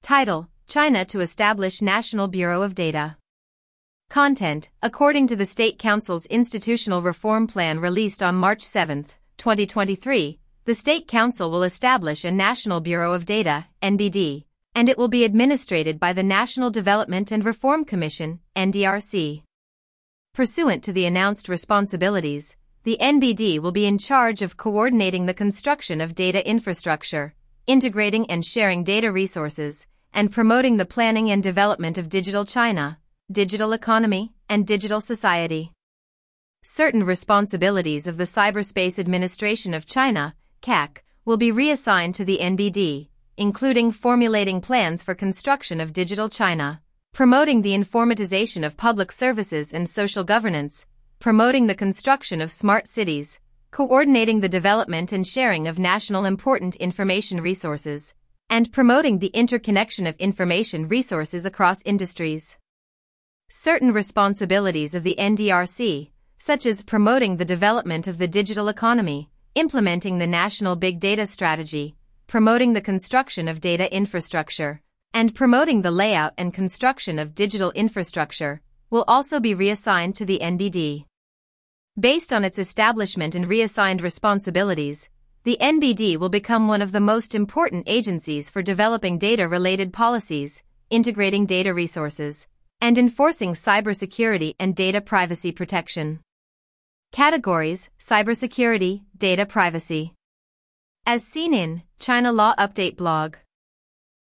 Title: China to establish National Bureau of Data. Content: according to the State Council's Institutional Reform Plan released on March 7, 2023, the State Council will establish a National Bureau of Data, NBD, and it will be administered by the National Development and Reform Commission, NDRC. Pursuant to the announced responsibilities, the NBD will be in charge of coordinating the construction of data infrastructure, integrating and sharing data resources, and promoting the planning and development of digital China, digital economy, and digital society. Certain responsibilities of the Cyberspace Administration of China, CAC, will be reassigned to the NBD, including formulating plans for construction of digital China, promoting the informatization of public services and social governance, promoting the construction of smart cities, coordinating the development and sharing of national important information resources, and promoting the interconnection of information resources across industries. Certain responsibilities of the NDRC, such as promoting the development of the digital economy, implementing the national big data strategy, promoting the construction of data infrastructure, and promoting the layout and construction of digital infrastructure, will also be reassigned to the NBD. Based on its establishment and reassigned responsibilities, the NBD will become one of the most important agencies for developing data-related policies, integrating data resources, and enforcing cybersecurity and data privacy protection. Categories: cybersecurity, data privacy. As seen in China Law Update blog.